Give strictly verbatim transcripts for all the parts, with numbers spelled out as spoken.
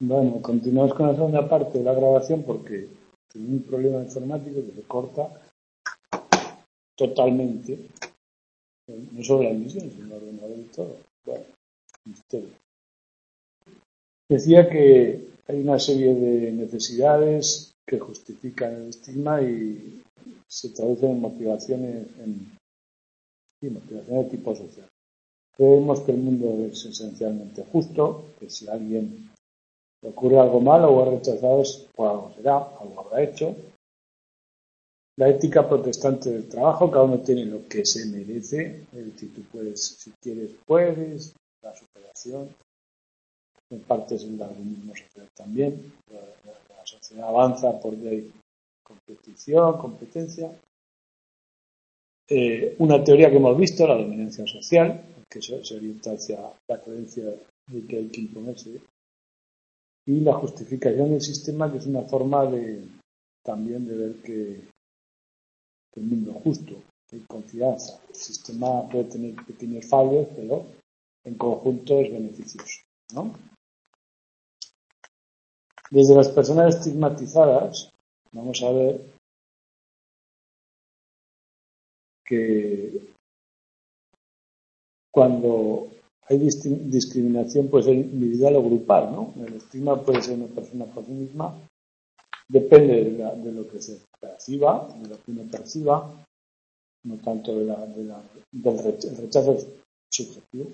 Bueno, continuamos con la segunda parte de la grabación porque tengo un problema informático que se corta totalmente, no solo la emisión, sino el ordenador y todo. Bueno, misterio. Decía que hay una serie de necesidades que justifican el estigma y se traducen en motivaciones, en, sí, motivaciones de tipo social. Creemos que el mundo es esencialmente justo, que si a alguien le ocurre algo malo o es rechazado, es por algo será, algo habrá hecho. La ética protestante del trabajo, cada uno tiene lo que se merece, es decir, tú puedes, si quieres, puedes, la superación, en parte es el darwinismo social también, la, la, la sociedad avanza por de competición, competencia. Eh, una teoría que hemos visto, la dominancia social, que se, se orienta hacia la creencia de que hay que imponerse, y la justificación del sistema, que es una forma de también de ver que el mundo es justo, hay confianza. El sistema puede tener pequeños fallos, pero en conjunto es beneficioso, ¿no? Desde las personas estigmatizadas, vamos a ver que cuando hay discriminación puede ser individual o grupal, ¿no? El estigma puede ser una persona por sí misma, depende de, la, de lo que se perciba, de lo que uno perciba, no tanto de la, de la, del rechazo subjetivo.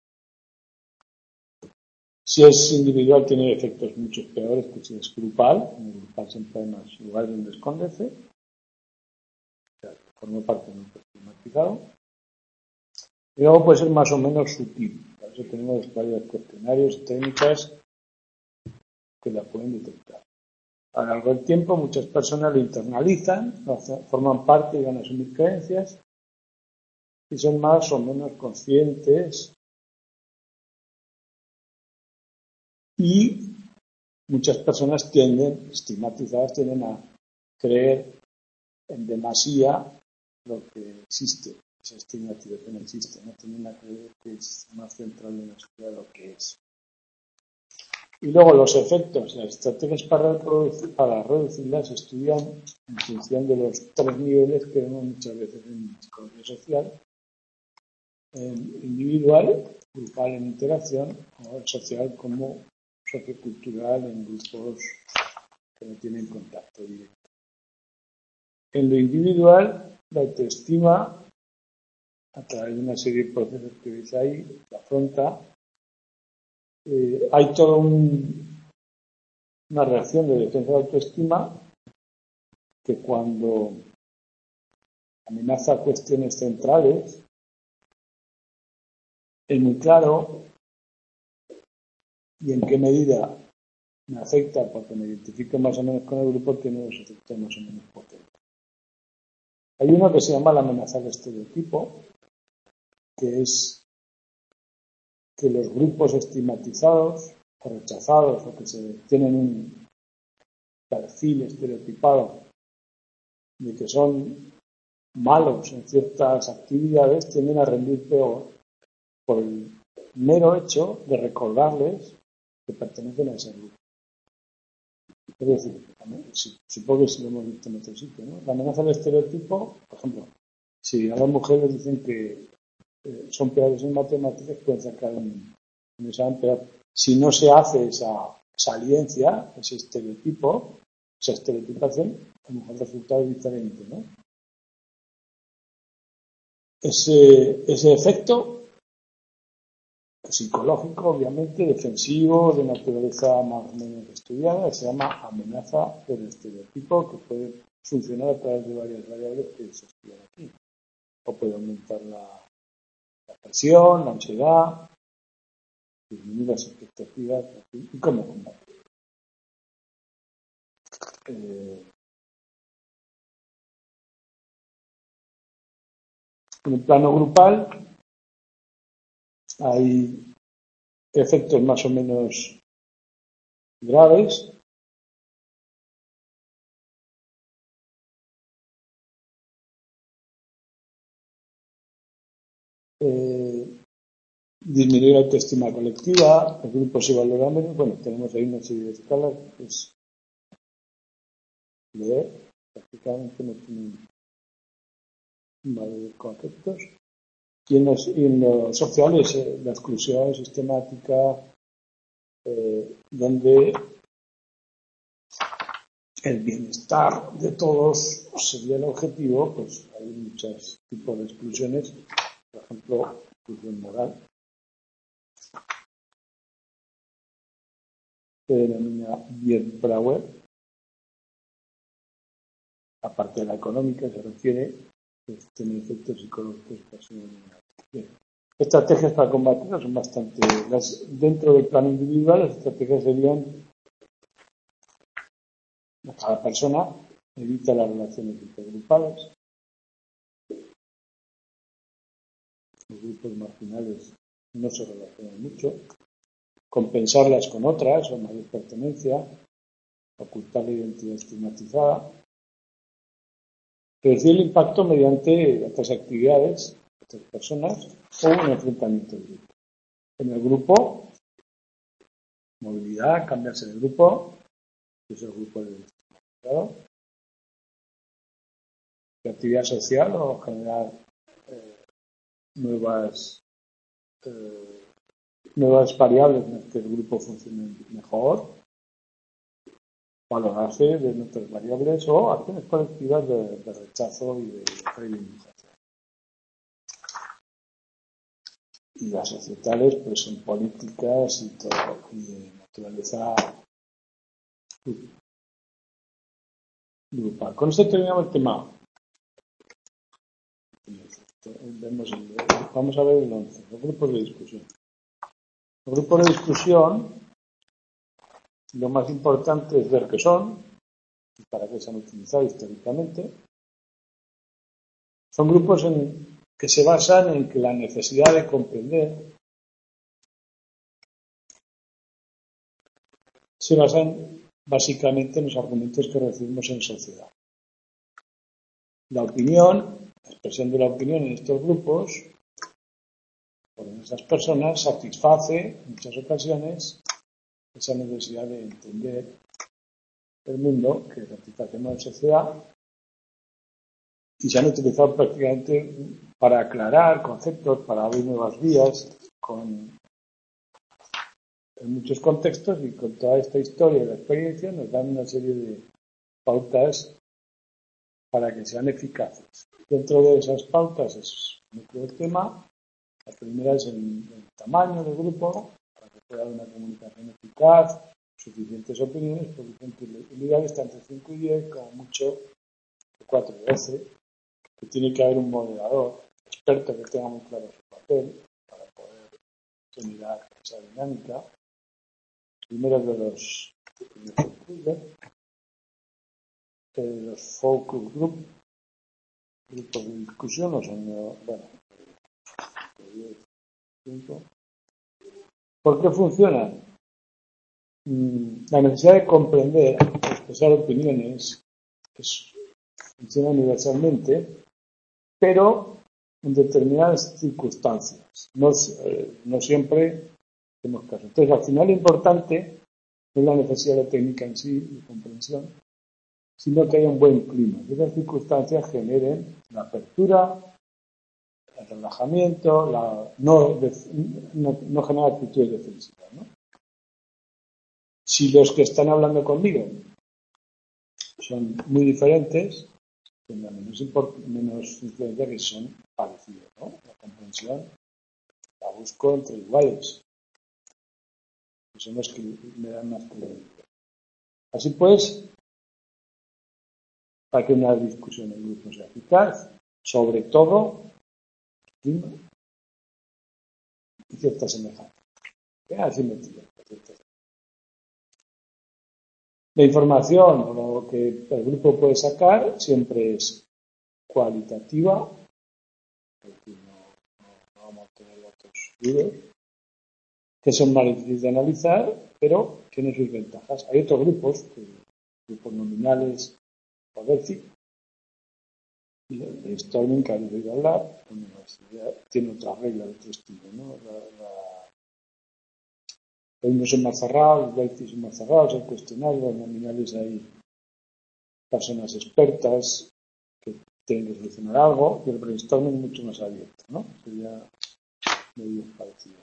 Si es individual tiene efectos mucho peores que si es grupal. En el grupal siempre hay más lugares donde esconderse. O sea, forma parte de un estigmatizado. Y luego puede ser más o menos sutil. Por eso tenemos varios cuestionarios y técnicas que la pueden detectar. A lo largo del tiempo muchas personas lo internalizan, forman parte y van a asumir creencias y son más o menos conscientes y muchas personas tienden, estigmatizadas, tienden a creer en demasía lo que existe. Esa estigmatización existe, no tienden a creer que es más central en la sociedad lo que es. Y luego los efectos, las estrategias para, reproducir, para reducirlas se estudian en función de los tres niveles que vemos muchas veces en psicología social, en individual, grupal en interacción, o social como sociocultural en grupos que no tienen contacto directo. En lo individual, la autoestima, a través de una serie de procesos que veis ahí, la afronta. Eh, hay toda un, una reacción de defensa de autoestima que cuando amenaza cuestiones centrales es muy claro y en qué medida me afecta porque me identifico más o menos con el grupo, tiene unos efectos más o menos potentes. Hay uno que se llama la amenaza del estereotipo, que es que los grupos estigmatizados o rechazados o que se tienen un perfil estereotipado de que son malos en ciertas actividades tienden a rendir peor por el mero hecho de recordarles que pertenecen a ese grupo. Es decir, supongo que si lo hemos visto en otro sitio, ¿no? La amenaza del estereotipo, por ejemplo, si a las mujeres dicen que eh, son peores en matemáticas, pueden sacar un, un examen, pero si no se hace esa saliencia, ese estereotipo, esa estereotipación, a lo mejor el resultado es diferente, ¿no? Ese, ese efecto psicológico, obviamente, defensivo, de naturaleza más o menos estudiada, se llama amenaza del estereotipo, que puede funcionar a través de varias variables que se estudian aquí. O puede aumentar la, la presión, la ansiedad, disminuir las expectativas, y cómo combatir. Eh, en el plano grupal hay efectos más o menos graves. Eh, disminuir la autoestima colectiva, el grupo se valora menos. Bueno, tenemos ahí una serie de escalas, pues leer, prácticamente no tienen varios conceptos. Y en los, y en los sociales, eh, la exclusión sistemática, eh, donde el bienestar de todos sería el objetivo, pues hay muchos tipos de exclusiones, por ejemplo, exclusión moral, que denomina Bier-Brauer, aparte de la económica, se refiere, pues tiene efectos psicológicos casi. Estrategias para combatirlas son bastante, las, dentro del plano individual, las estrategias serían: cada persona evita las relaciones intergrupales, los grupos marginales no se relacionan mucho, compensarlas con otras o mayor pertenencia, ocultar la identidad estigmatizada, reducir el impacto mediante otras actividades, otras personas o un enfrentamiento de grupo. En el grupo, movilidad, cambiarse de grupo, que es el grupo de estigmatizado, actividad social o generar eh, nuevas eh, nuevas variables en las que el grupo funcione mejor, valorarse de nuestras variables o acciones colectivas de, de rechazo y de reivindicación. Y las societales pues son políticas y todo, y de naturaleza grupal. Con esto terminamos el tema. Vemos el, vamos a ver el once, los grupos de discusión. Los grupos de discusión, lo más importante es ver qué son y para qué se han utilizado históricamente. Son grupos en, que se basan en que la necesidad de comprender se basan básicamente en los argumentos que recibimos en sociedad. La opinión, la expresión de la opinión en estos grupos, por esas personas, satisface en muchas ocasiones esa necesidad de entender el mundo que satisfacemos en sociedad, y se han utilizado prácticamente para aclarar conceptos, para abrir nuevas vías, con, en muchos contextos, y con toda esta historia y la experiencia nos dan una serie de pautas para que sean eficaces. Dentro de esas pautas es nuestro tema. La primera es el, el tamaño del grupo, para que pueda haber una comunicación eficaz, suficientes opiniones. Por ejemplo, el ideal está entre cinco y diez, como mucho de cuatro y doce, que tiene que haber un moderador, experto que tenga muy claro su papel para poder generar esa dinámica. Primero de los, de los focus group, grupos de discusión, o son, bueno, ¿por qué funcionan? La necesidad de comprender, expresar opiniones, pues, funciona universalmente, pero en determinadas circunstancias. No, eh, no siempre hacemos caso. Entonces, al final, lo importante no es la necesidad de técnica en sí, de comprensión, sino que haya un buen clima. Que esas circunstancias generen la apertura, el relajamiento, la, no, no, no generar actitudes defensivas, ¿no? Si los que están hablando conmigo son muy diferentes, tendrá menos, menos influencia que son parecidos, ¿no? La comprensión la busco entre iguales, que son los que me dan más credibilidad. Así pues, para que una discusión en grupo sea eficaz, sobre todo, y cierta semejanza. ¿Qué asimetría? La información o lo que el grupo puede sacar siempre es cualitativa, porque no, no, no vamos a tener datos duros, que son más difíciles de analizar, pero tienen sus ventajas. Hay otros grupos, que, grupos nominales, o decir, y el Storming, que habéis oído hablar, tiene otra regla de otro estilo, ¿no? La, la, Los unos son más cerrados, los weights son más cerrados, hay cuestionarios, los nominales hay personas expertas que tienen que solucionar algo, y el brainstorming es mucho más abierto, ¿no? Sería medio parecido.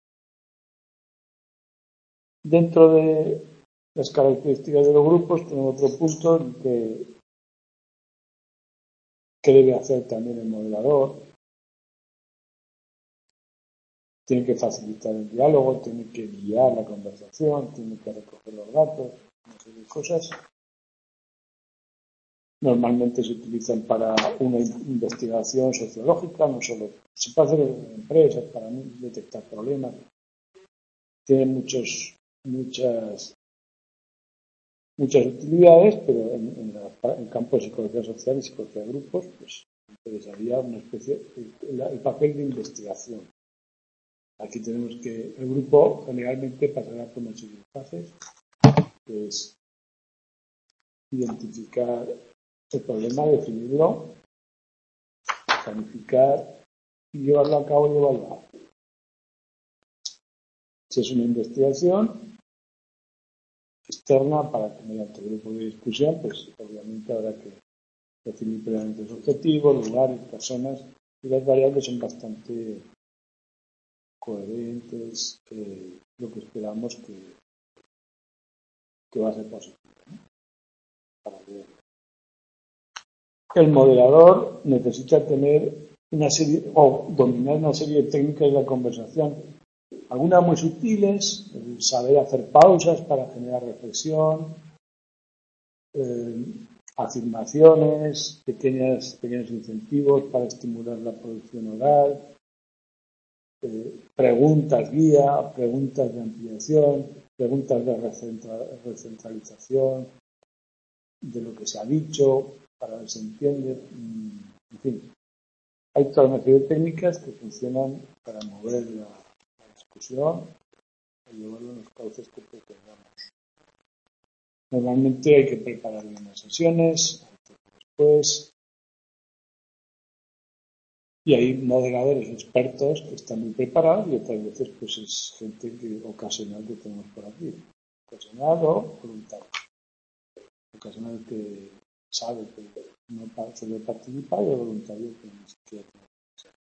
Dentro de las características de los grupos tenemos otro punto en que, que debe hacer también el modelador. Tiene que facilitar el diálogo, tiene que guiar la conversación, tiene que recoger los datos, una serie de cosas. Normalmente se utilizan para una investigación sociológica, no solo se puede hacer en empresas para detectar problemas. Tiene muchos, muchas, muchas utilidades, pero en, en, la, en el campo de psicología social y psicología de grupos, pues interesaría una especie, el, el papel de investigación. Aquí tenemos que el grupo generalmente pasará por una serie de fases, que es identificar el problema, definirlo, planificar y llevarlo a cabo y evaluar. Si es una investigación externa para que mediante el grupo de discusión, pues obviamente habrá que definir previamente los objetivos, lugares, personas, y las variables son bastante coherentes, eh, lo que esperamos que, que va a ser positivo, ¿no? Para ver. El modelador necesita tener una serie o dominar una serie de técnicas de la conversación, algunas muy sutiles, el saber hacer pausas para generar reflexión, eh, afirmaciones, pequeñas, pequeños incentivos para estimular la producción oral, eh, preguntas guía, preguntas de ampliación, preguntas de recentralización de lo que se ha dicho, para que se entiende, en fin. Hay toda una serie de técnicas que funcionan para mover la, la discusión y llevarlo en los cauces que pretendamos. Normalmente hay que preparar bien las sesiones, después, y hay moderadores expertos que están muy preparados y otras veces pues es gente que ocasional que tenemos por aquí, ocasional o voluntario. Ocasional que sabe que no suele participar y el voluntario que ni siquiera tiene que ser.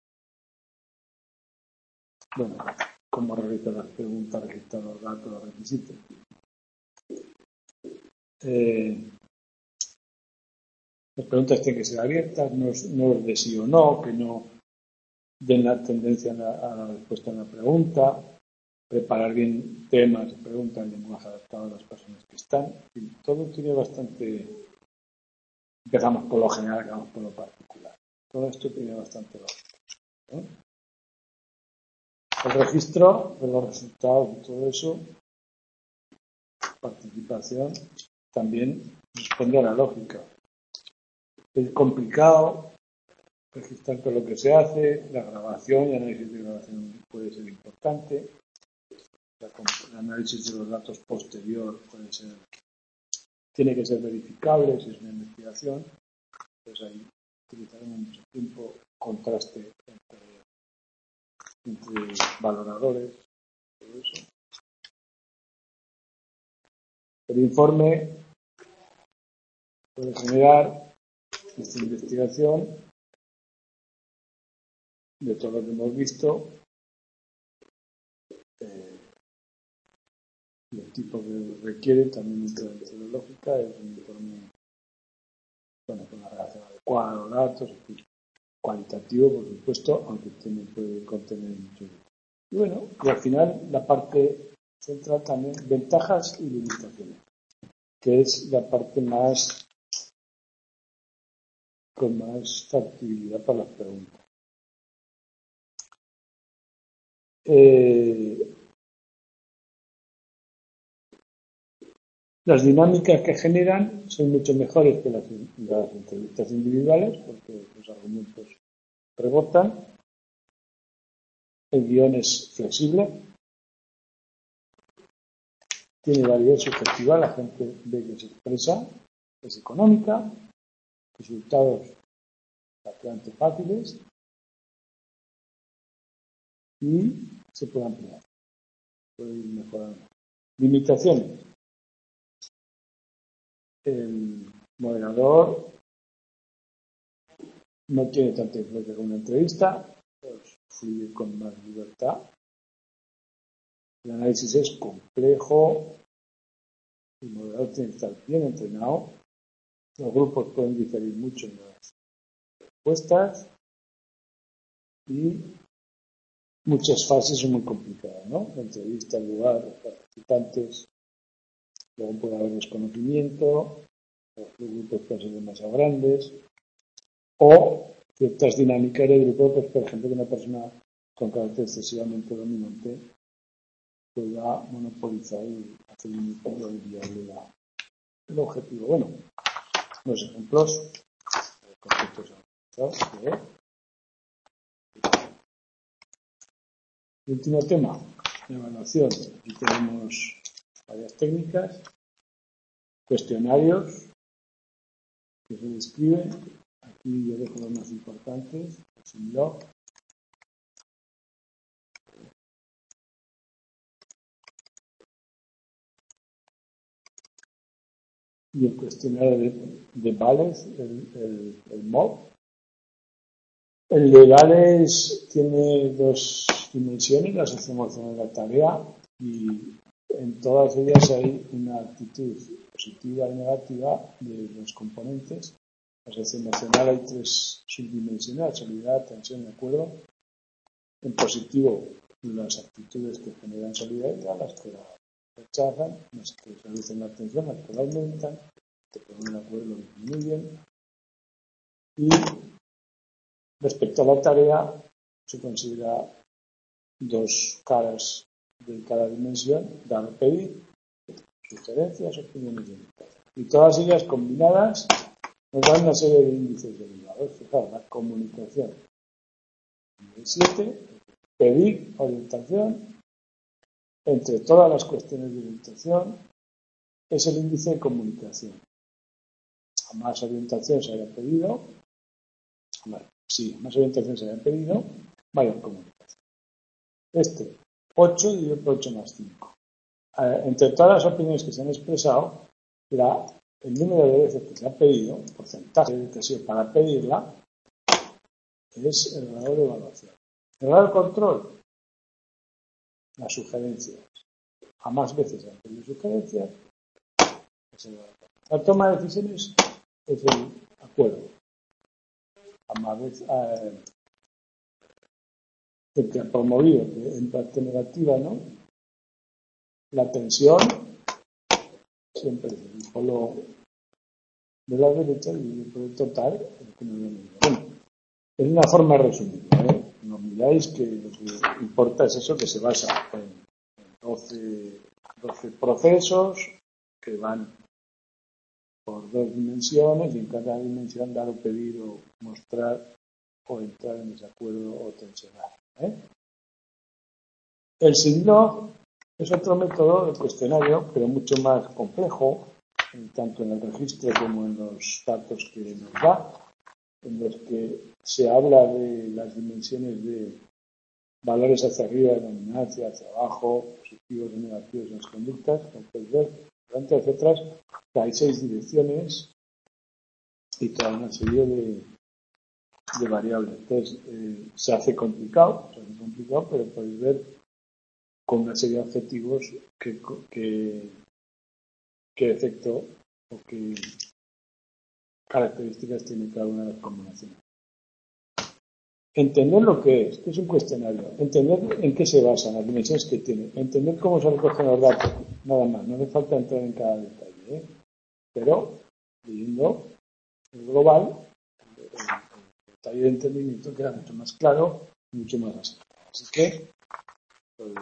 Bueno, cómo realizar las preguntas, registrar los datos, los requisitos. Eh, las preguntas tienen que ser abiertas, no es, no es de sí o no, que no den la tendencia a la, a la respuesta a la pregunta, preparar bien temas de preguntas en lenguaje adaptado a las personas que están. Y todo tiene bastante. Empezamos por lo general, acabamos por lo particular. Todo esto tiene bastante lógica, ¿eh? El registro de los resultados y todo eso, participación, también responde a la lógica. Es complicado registrar todo lo que se hace, la grabación y análisis de grabación puede ser importante, el análisis de los datos posterior puede ser, tiene que ser verificable si es una investigación, pues ahí utilizaremos mucho tiempo, contraste entre, entre valoradores, todo eso. El informe puede generar esta investigación de todo lo que hemos visto, eh, y el tipo que requiere también intervención lógica es un informe, bueno, con una relación adecuada a los datos, cualitativo, por supuesto, aunque tiene, puede contener mucho. Y bueno, y al final la parte central también, ventajas y limitaciones, que es la parte más con más factibilidad para las preguntas. Eh, las dinámicas que generan son mucho mejores que las, las entrevistas individuales, porque los argumentos rebotan. El guión es flexible, tiene validez subjetiva, la gente ve que se expresa, es económica, resultados bastante fáciles y se puede ampliar, puede ir mejorando. Limitaciones. El moderador no tiene tanta influencia como una entrevista, pues fluye con más libertad. El análisis es complejo, el moderador tiene que estar bien entrenado, los grupos pueden diferir mucho en las respuestas y muchas fases son muy complicadas, ¿no? La entrevista, el lugar, los participantes, luego puede haber desconocimiento, los grupos pueden ser demasiado grandes, o ciertas dinámicas de grupo, pues por ejemplo que una persona con carácter excesivamente dominante pueda monopolizar y hacer inviable la, el objetivo. Bueno, los ejemplos, conceptos avanzados, ¿eh? El último tema, la evaluación. Aquí tenemos varias técnicas, cuestionarios que se describen. Aquí yo dejo los más importantes, el Simlog. Y el cuestionario de, de Vales, el, el, el M O B. El de Vales tiene dos dimensiones, la socioemocional de la tarea, y en todas ellas hay una actitud positiva y negativa de los componentes. La socioemocional hay tres subdimensiones, solidaridad, tensión y acuerdo. En positivo, las actitudes que generan solidaridad, las que la rechazan, las que reducen la atención, las que la aumentan, que ponen el acuerdo lo disminuyen. Y respecto a la tarea, se considera dos caras de cada dimensión, dar o pedir, sugerencias, opiniones y invitaciones. Y todas ellas combinadas nos dan una serie de índices derivados. Fijaos, la comunicación. Nivel siete, pedir orientación. Entre todas las cuestiones de orientación es el índice de comunicación. A más orientación se haya pedido, bueno, sí, a más orientación se haya pedido, mayor comunicación. Este, ocho dividido por ocho más cinco. Eh, entre todas las opiniones que se han expresado, la, el número de veces que se ha pedido, el porcentaje de que ha sido para pedirla, es el grado de evaluación. El grado de control, las sugerencias. A más veces se han pedido sugerencias, es el grado de control. La toma de decisiones es el acuerdo. A más veces, eh, el que ha promovido, que en parte negativa, ¿no? La tensión siempre es el polo de la derecha y el polo total el que no lo mismo. Bueno, es una forma resumida, ¿eh? No miráis que lo que importa es eso, que se basa en doce, doce procesos que van por dos dimensiones y en cada dimensión dar o pedir o mostrar o entrar en desacuerdo o tensionar, ¿eh? El Simlog es otro método de cuestionario, pero mucho más complejo, tanto en el registro como en los datos que nos da, en los que se habla de las dimensiones de valores hacia arriba, de dominancia, hacia abajo, positivos y negativos en las conductas, como podéis ver, durante etcétera. Hay seis direcciones y toda una serie de, de variables. Entonces, eh, se hace complicado, se hace complicado, pero podéis ver con una serie de objetivos que, que, que efecto o qué características tiene cada una de las combinaciones. Entender lo que es, que es un cuestionario, entender en qué se basan las dimensiones que tiene, entender cómo se recogen los datos, nada más, no hace falta entrar en cada detalle, ¿eh? Pero leyendo el global, el, el detalle de entendimiento queda mucho más claro y mucho más acertado. Así que, pues,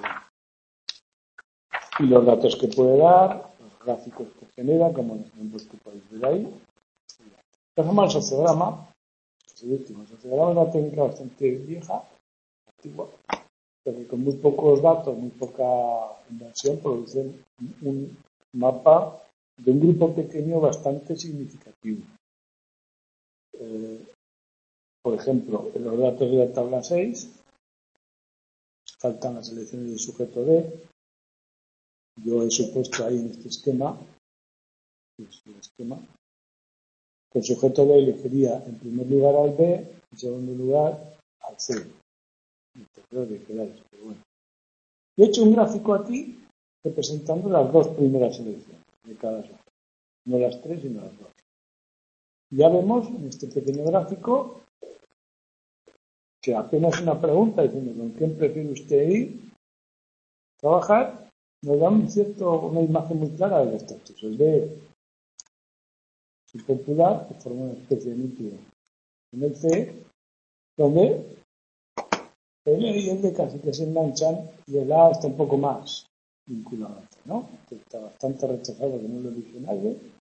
y los datos que puede dar, los gráficos que genera, como los ejemplos que podéis ver ahí. Pasamos al sociograma. El último. El sociograma es una técnica bastante vieja, antigua, pero con muy pocos datos, muy poca inversión, producen un mapa de un grupo pequeño bastante significativo. Eh, por ejemplo, en los datos de la tabla seis, faltan las selecciones del sujeto D, yo he supuesto ahí en este esquema, que es el esquema, que el sujeto B elegiría en primer lugar al B, en segundo lugar al C. El tercero de quedáis, pero bueno. He hecho un gráfico aquí representando las dos primeras elecciones de cada sujeto. No las tres, sino las dos. Ya vemos en este pequeño gráfico que apenas una pregunta diciendo con quién prefiere usted ir trabajar, nos da un cierto, una imagen muy clara del estatus. El B es popular, que forma una especie de núcleo en el C, donde el E y el D casi que se enganchan y el A está un poco más vinculado, ¿no? Que está bastante rechazado, que no lo elige nadie.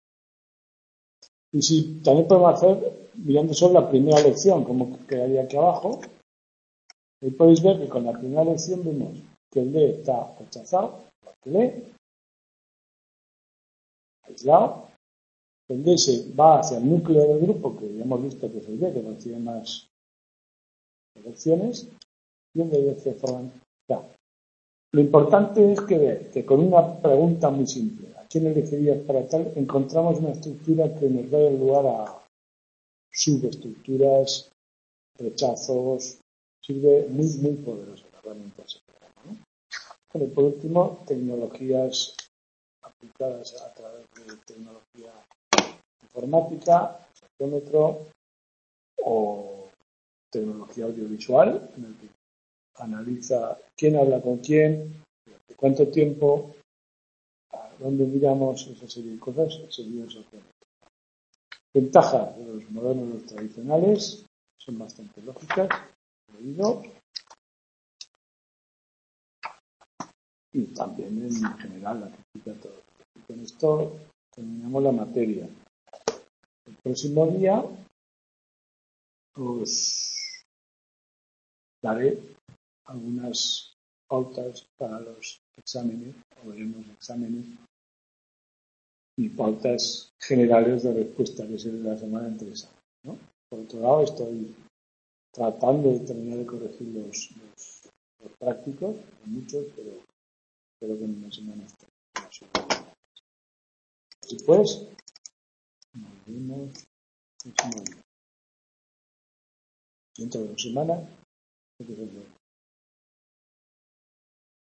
Y si también podemos hacer, mirando solo la primera elección, como quedaría aquí abajo, ahí podéis ver que con la primera elección vemos que el D está rechazado, que el E, aislado, el D se va hacia el núcleo del grupo, que ya hemos visto que es el D, que consigue más elecciones, y el D y el C forman ya. Lo importante es que ver que con una pregunta muy simple, ¿a quién elegirías para tal? Encontramos una estructura que nos da lugar a subestructuras, rechazos, sirve muy, muy poderosa la herramienta, ¿no? Bueno, y por último, tecnologías aplicadas a través de tecnología informática, sociómetro o tecnología audiovisual, en el que analiza quién habla con quién, durante cuánto tiempo, a dónde miramos, esa serie de cosas, sería sociómetro. Ventajas de los modelos tradicionales son bastante lógicas, oído, y también en general la crítica todo. Y con esto terminamos la materia. El próximo día os daré algunas pautas para los exámenes, o veremos exámenes y pautas generales de respuesta que es la semana entre exámenes, ¿no? Por otro lado, estoy tratando de terminar de corregir los, los, los prácticos, muchos, pero espero que en una semana esté. Después, nos vemos dentro de una semana.